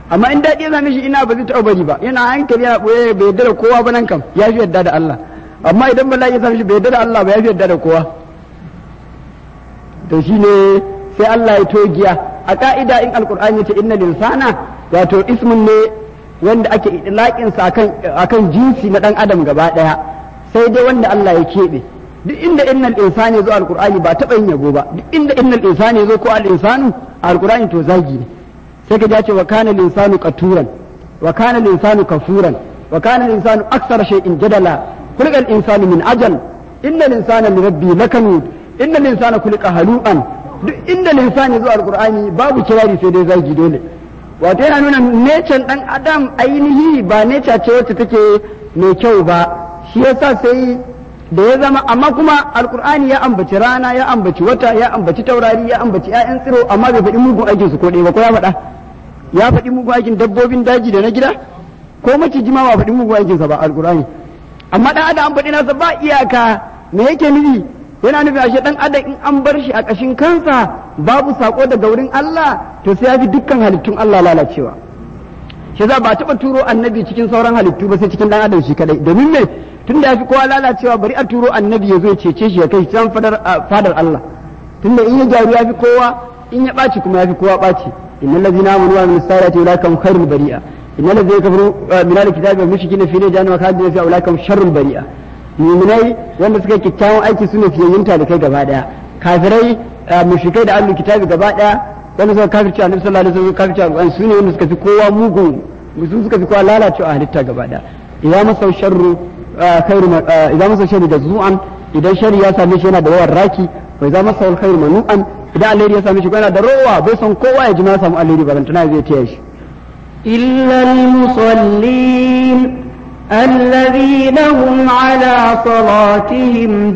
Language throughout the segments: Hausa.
amma in daɗi ya same shi ina ba zai taɓa bari ba, yana hankali yana ɓoye bai yarda da kowa ba nan kam ya fi yarda da Allah, amma idan bala'i ya same shi bai yarda da Allah ba ya fi yarda da kowa. To shine sai Allah ya togiya a ka'ida in alqur'ani yace innal insana wato ismun ne wanda ake idlaqin sa akan jinsi na dan adam gaba daya, sai dai wanda Allah ya keɓe. Duk inda innal insani zo alqur'ani ba taɓa yin yabo ba, duk inda innal insani zo ko al insanu alqur'ani to zagi ne. sai ka ce wa kana linsanu qaturan wa kana linsanu kafuran wa kana linsanu aksara shay'in jadala kulqa al-insanu min ajal inna linsana li rabbi lakanud inna linsana kulqa halu'an. duk inda linsani zuwa alqur'ani babu kirari sai dai zagi dole, wato yana nuna nature dan adam ainihi ba nature ce wacce take mai kyau ba, shi yasa sai da ya zama, amma kuma alqur'ani ya ambaci rana ya ambaci wata ya ambaci taurari ya ambaci ƴaƴan tsiro, amma bai faɗi mugun aikin su ko ɗaya ba, ko ya faɗa? Ya faɗi mugun aikin dabbobin daji da na gida ko maciji ma ba faɗi mugun aikin sa ba alqur'ani, amma dan adam an faɗi nasa ba iyaka. Me yake nufi? Yana nufi ashe dan adam in an bar shi a ƙashin kansa babu sako daga wurin Allah to sai ya fi dukkan halittun Allah lalacewa. Shi za ba taɓa turo annabi cikin sauran halittu ba sai cikin dan adam shi kadai, domin me tunda ya fi kowa lalacewa bari a turo annabi ya zo ya cece shi ya kai can fadar Allah, tunda in ya gyaru ya fi kowa, in ya ɓaci kuma ya fi kowa ɓaci. innal ladzina amanu wa amilus salihati ulaika khairul bari'a innal ladzina kafaru min al-kitabi wal mushrikina fi jahannam wa khalidina fiha ulaika sharrul bari'a. mu'minai wanda suka kikkiawan aiki sune fiyayyunta da kai gaba daya, kafirai mushrikai da ahlul kitabi gaba daya wanda suka kafirci annabi sallallahu alaihi wasallam kafirci alquran sune wanda suka fi kowa mugun, su suka fi kowa lalacewa a halitta gaba daya. idan masau sharru idan masau sharru jazu'an, idan sharri ya same shi yana da yawan raki, wa idan masau khairu manu'an, idan alheri ya same shi yana da rowa bai san kowa ya ji ma samu alheri barantana zai taya shi. illa al-musallin alladhina hum ala salatihim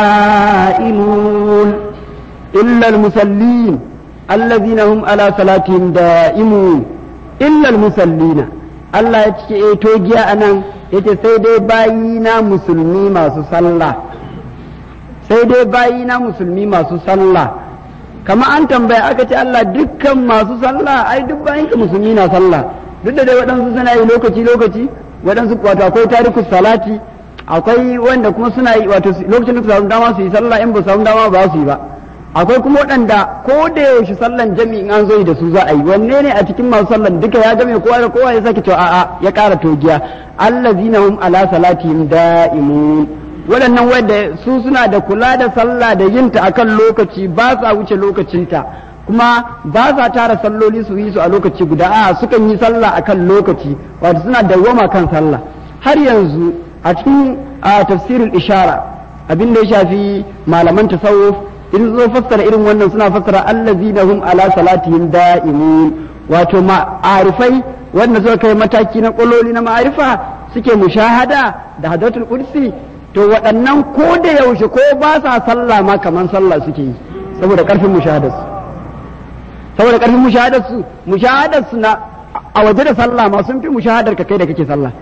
da'imun. illa al-musallin alladhina hum ala salatihim da'imun. illa al-musallina, Allah ya ce togiya anan yace sai dai bayina musulmi masu sallah, sai dai bayina musulmi masu sallah. kama an tambaya aka ce Allah dukkan masu sallah, ai duk bayan ka musulmi na sallah, duk da dai waɗansu suna yi lokaci waɗansu wato akwai tarikus salati, akwai wanda kuma suna yi wato lokacin da su samu dama su yi sallah, in ba su samu dama ba su yi ba. akwai kuma waɗanda ko da yaushe sallan jami'in an zo da su za a yi, wanne ne a cikin masu sallan duka ya game kowa da kowa ya sake cewa a'a ya ƙara togiya allazina hum ala salatihim da'imun. waɗannan wanda su suna da kula da sallah da yinta akan lokaci, ba sa wuce lokacinta, kuma ba sa tara salloli su yi su a lokaci guda, a sukan yi sallah akan lokaci, wato suna dawwama kan sallah. har yanzu a cikin tafsirul ishara abin da ya shafi malaman tasawuf in zo fassara irin wannan suna fassara allazina hum ala salatihim da'imun, wato ma'arifai wanda suka kai mataki na kololi na ma'arifa suke mushahada da hadratul qudsi, to waɗannan ko da yaushe ko ba sa sallah ma kaman sallah suke yi saboda ƙarfin mushahadarsu, saboda ƙarfin mushahadarsu na a waje da sallah ma sun fi mushahadar ka kai da kake sallah.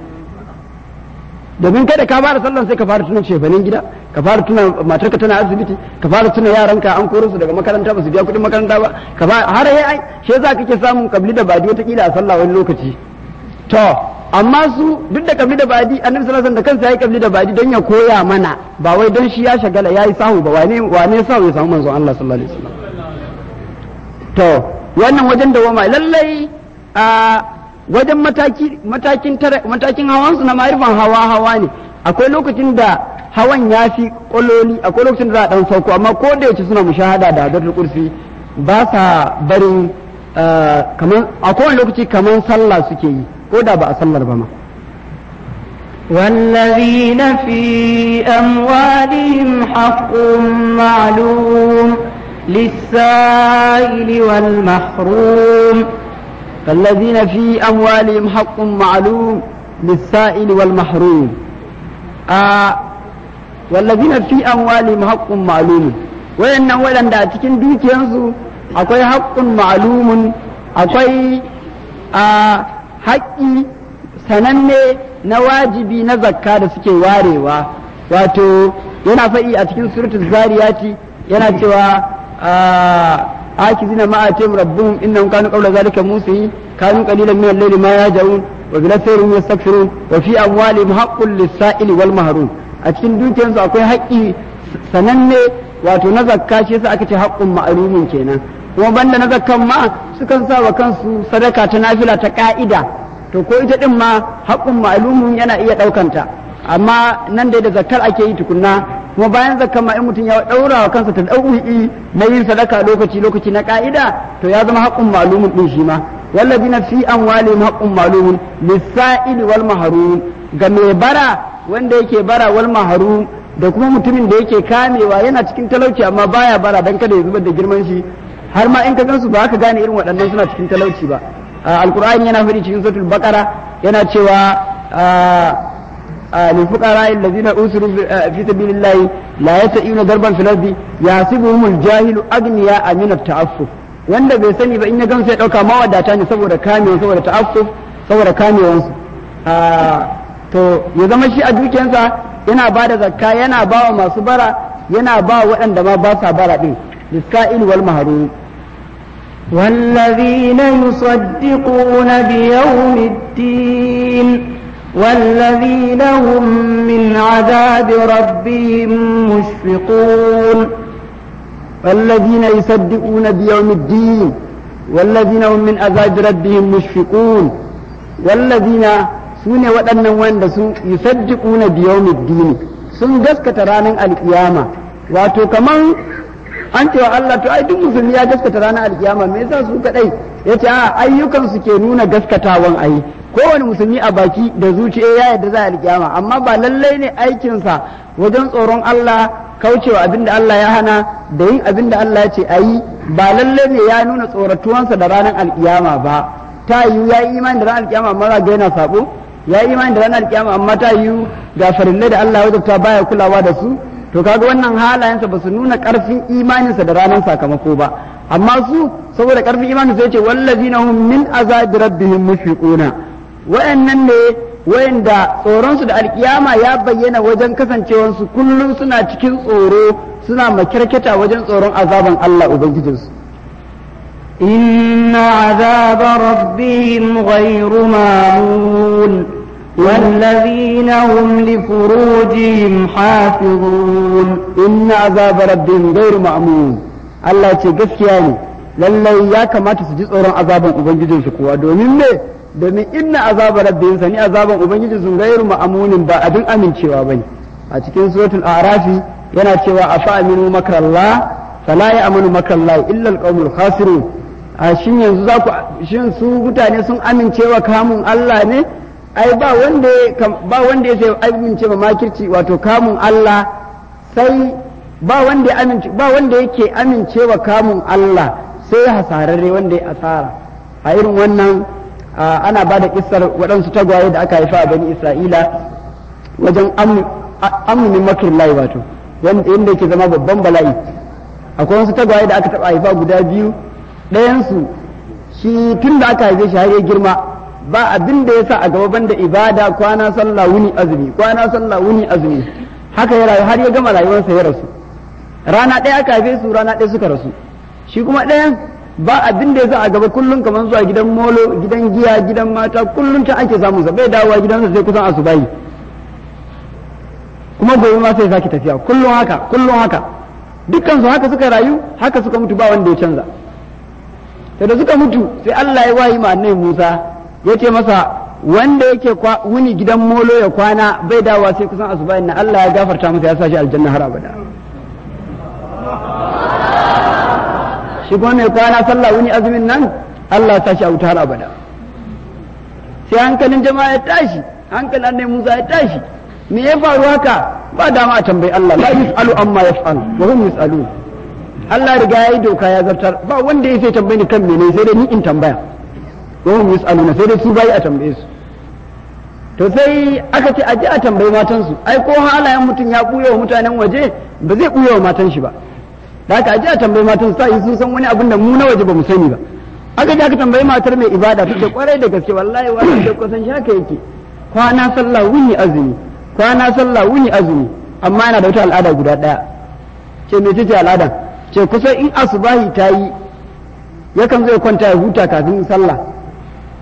domin kai da ka fara sallan sai ka fara tuna shefanin gida, ka fara tuna matarka tana asibiti, ka fara tuna yaranka an koro su daga makaranta ba su biya kuɗin makaranta ba, ka fara har ai shi yasa kake samun kabli da badi wata kila a sallah wani lokaci. to amma su duk da kabli da badi annabi sallallahu alaihi wasallam da kansa yayi kabli da badi don ya koya mana, ba wai don shi ya shagala yayi sahu ba, wane sahu ya samu manzon Allah sallallahu alaihi wasallam. to wannan wajen da wama lallai a wajen matakin hawansu na ma'arifan hawa ne, akwai lokacin da hawan ya fi kololi, akwai lokacin da za a dan sauko, amma ko da yace suna mushahada da hadatul kursi ba sa barin kaman a kowane lokaci kaman sallah suke yi ko da ba a sallar ba ma. والذين في أموالهم حق معلوم للسائل والمحروم. الذين في أموالهم حق معلوم للسائل والمحروم. والذين في أموالهم حق معلوم، وإن أولا دا تكن دوكي ينسو أكوي حق معلوم، أكوي حقي sananne na wajibi na zakka da suke warewa, wato yana faɗi a cikin suratul zariyati yana cewa akizina ma atim rabbuhum innahum kanu qabla zalika musi kanu qalilan min al-layli ma yahjaun wa bil asri hum yastaghfirun wa fi amwalihim haqqul lis-sa'ili wal mahrum a cikin dukiyarsu akwai haƙƙi sananne wato na zakka shi yasa aka ce haqqun ma'lumin kenan kuma banda na zakkan ma sukan sa wa kansu sadaka ta nafila ta ka'ida to ko ita din ma haqqun ma'lumin yana iya ɗaukanta amma nan dai da zakkar ake yi tukunna kuma bayan zakkan ma in mutum ya daura wa kansa ta dauki na yin sadaka lokaci na ka'ida to ya zama haqqun ma'lumun din shi ma wallazina fi amwalihim haqqun ma'lumun lis-sa'ili wal mahrum ga mai bara wanda yake bara wal mahrum da kuma mutumin da yake kamewa yana cikin talauci amma baya bara dan kada ya zubar da girman shi har ma in ka gansu ba ka gane irin waɗannan suna cikin talauci ba alqur'ani yana faɗi cikin suratul baqara yana cewa للفقراء الذين أسروا في سبيل الله لا يستطيعون ضربا في الأرض يحسبهم الجاهل أغنياء من التعفف wanda bai sani ba in ya gamsu ya dauka mawadata ne saboda kamewa saboda ta'affuf saboda kamewansu to ya zama shi a dukiyarsa yana ba da zakka yana ba wa masu bara yana ba waɗanda ma ba sa bara din lisa'il wal mahrum والذين يصدقون بيوم الدين والذين هم من عذاب ربهم مشفقون والذين يصدقون بيوم الدين والذين هم من عذاب ربهم مشفقون والذين سنة waɗannan wanda sun yusaddiquna biyawmiddin sun gaskata ranar alkiyama wato kaman an cewa Allah to ai duk musulmi ya gaskata ranar alkiyama me yasa su kadai yace a ayyukan su ke nuna gaskatawan ai kowane musulmi a baki da zuciya ya yarda za a alkiyama amma ba lallai ne aikinsa wajen tsoron Allah kaucewa abin da Allah ya hana da yin abin da Allah ya ce a yi ba lallai ne ya nuna tsoratuwansa da ranar alkiyama ba ta yi ya yi imani da ranar alkiyama amma ga yana sabo ya yi imani da ranar alkiyama amma ta yi ga farillai da Allah ya wajabta baya kulawa da su to kaga wannan halayensa ba su nuna karfin imaninsa da ranar sakamako ba amma su saboda karfin imaninsa ya ce wallazina hum min azabi rabbihim mushfiquna wayannan ne wayanda tsoronsu da alkiyama ya bayyana wajen kasancewarsu kullum suna cikin tsoro suna makirkita wajen tsoron azaban Allah ubangijinsu inna azaba rabbihim ghayru mamun والذين هم لفروجهم حافظون إن عذاب ربهم غير مأمون الله ce gaskiya ne lallai ya kamata su ji tsoron azaban ubangijinsu kuwa domin inna azaba rabbihim sani azaban ubangiji sun gairu ma'amunin ba abin amincewa bane a cikin suratul a'rafi yana cewa afa aminu makrallah fala ya'manu makrallah illa alqawmul khasirun shin yanzu shin su mutane sun amincewa kamun Allah ne ai ba wanda ya sai amince ma makirci wato kamun Allah sai ba wanda yake amincewa kamun Allah sai hasararre wanda ya asara a irin wannan ana ba da kissar waɗansu tagwaye da aka haifa a bani Isra'ila wajen amnin makir layi wato yadda yake zama babban bala'i akwai wasu tagwaye da aka taɓa haifa guda biyu ɗayansu shi tun da aka haife shi har ya girma ba abin da ya sa a gaba banda ibada kwana sallah wuni azumi haka ya rayu har ya gama rayuwarsa ya rasu rana ɗaya aka haife su rana ɗaya suka rasu shi kuma ɗayan ba abin da ya sa a gaba kullum kamar zuwa gidan molo gidan giya gidan mata kullum ta ake samun sa bai dawowa gidansa sai kusan asubahi kuma gobe ma sai sake tafiya kullum haka dukkan su haka suka rayu haka suka mutu ba wanda ya canza to da suka mutu sai Allah ya wayi ma annabi Musa ya ce masa wanda yake wuni gidan molo ya kwana bai dawowa sai kusan asubahin nan Allah ya gafarta masa ya sa shi aljanna har abada shi kuma mai kwana sallah wuni azumin nan Allah ya sa shi a wuta har abada sai hankalin jama'a ya tashi hankalin annabi Musa ya tashi me ya faru haka ba dama a tambayi Allah la yus'alu amma yaf'alu wa hum yus'alun Allah riga yayi doka ya zartar ba wanda ya sai tambaye ni kan mene sai dai ni in tambaya wa hum yus'aluna sai dai su bai a tambaye su to sai aka ce aje a tambayi matan su ai ko halayen mutum ya buya wa mutanen waje ba zai buya wa matan shi ba da haka aje a tambayi matan su sai sun san wani abin da mu na waje ba mu sani ba aka je aka tambayi matar mai ibada ta ce kwarai da gaske wallahi wannan da kusan shi haka yake kwana sallah wuni azumi amma yana da wata al'ada guda daya ce me tace al'ada ce kusan in asubahi ta yi yakan zai kwanta ya huta kafin sallah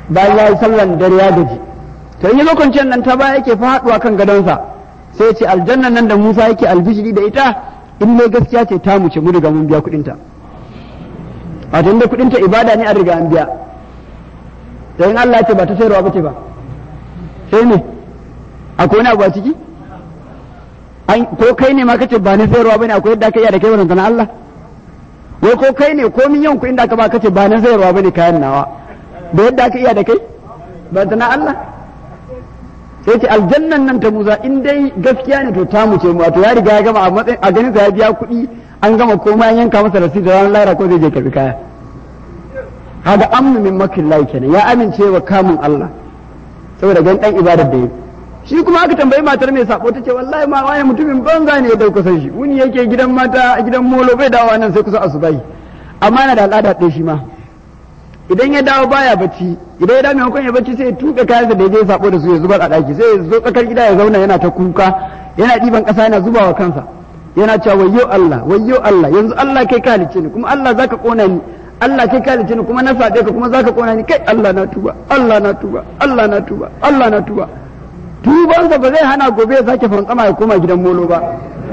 bayan ya yi sallan dare ya gaji to in yi zo kwanciyar nan ta baya yake faɗuwa kan gadonsa sai ce aljannan nan da Musa yake albishiri da ita in ne gaskiya ce ta mu ce mu riga mun biya kuɗinta wato inda kuɗinta ibada ne an riga an biya da in Allah ya ce ba ta sayarwa ba ce ba sai ne akwai wani abu a ciki ko kai ne ma kace ba na sayarwa bane akwai yadda aka iya da kai wannan Allah wai ko kai ne ko min yawan kuɗin da aka ba kace ba na sayarwa bane kayan nawa da yadda aka iya da kai ba ta na Allah sai ce aljannan nan ta Musa in dai gaskiya ne to ta mu ce wato ya riga ya gama a matsayin a ganin sa ya biya kuɗi an gama komai an yanka masa rasid da ranar lahira ko zai je karbi kaya hada amnu min makillahi kenan ya amince wa kamun Allah saboda gan dan ibadar da yi shi kuma aka tambayi matar mai sako tace wallahi ma wani mutumin banza ne ya dauka san shi wuni yake gidan mata a gidan molo bai dawo nan sai kusa asubai amma yana da al'ada ɗaya shi ma idan ya dawo baya bacci idan ya dawo maimakon ya bacci sai ya tuɓe kayansa da ya je sako da su ya zubar a ɗaki sai ya zo tsakar gida ya zauna yana ta kuka yana ɗiban ƙasa yana zubawa kansa yana cewa wayyo Allah yanzu Allah kai ka halicce ni kuma Allah zaka kona ni Allah kai ka halicce ni kuma na saɓe ka kuma zaka kona ni kai Allah na tuba tubansa ba zai hana gobe ya sake fantsama ya koma gidan molo ba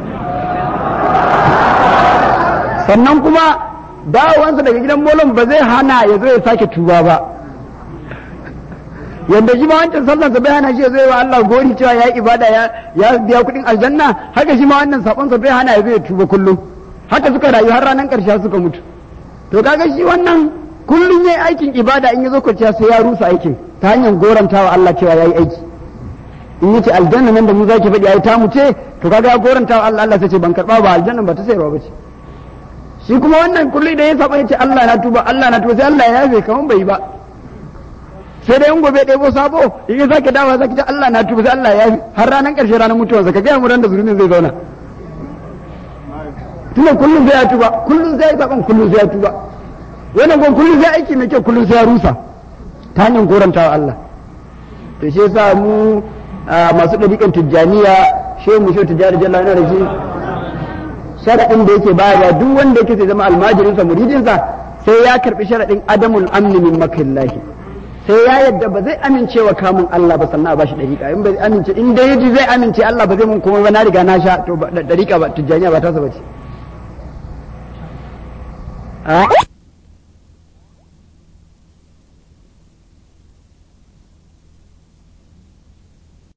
sannan kuma dawowansa daga gidan molon ba zai hana ya zo ya sake tuba ba yanda shi ma wancan sallansa bai hana shi ya zo wa Allah gori cewa ya yi ibada ya biya kuɗin aljanna haka shi ma wannan sabonsa bai hana ya zo ya tuba kullum haka suka rayu har ranar ƙarshe suka mutu to kaga shi wannan kullum yayi aikin ibada in ya zo kwanciya sai ya rusa aikin ta hanyar gorantawa Allah cewa yayi aiki in yace aljanna nan da mu zaki faɗi ai ta mu ce to kaga ya gorantawa Allah sai ce ban karba ba aljanna ba ta sayarwa ba ce shi kuma wannan kullum da ya saba yace Allah na tuba sai Allah ya yafe kaman bai ba sai dai in gobe ɗebo sabo in ya sake dawa zaki ce Allah na tuba sai Allah ya yafe har ranar ƙarshe ranar mutuwarsa ka ga mu ran da zulumin zai zauna tunda kullum sai ya tuba kullum sai ya saban kullum sai ya tuba wannan gon kullum sai aiki mai kyau kullum sai ya rusa ta hanyar gorantawa Allah to shi yasa mu masu ɗariƙan tijjaniya shehu mu shehu tijjani jalla yana da shi sharaɗin da yake bayarwa duk wanda yake sai zama almajirinsa muridinsa sai ya karɓi sharaɗin adamul amni min makillahi sai ya yadda ba zai amince wa kamun Allah ba sannan a bashi ɗariƙa in bai amince in dai yaji zai amince Allah ba zai mun kuma ba na riga na sha to ɗariƙa ba tijjaniya ba ta sa bace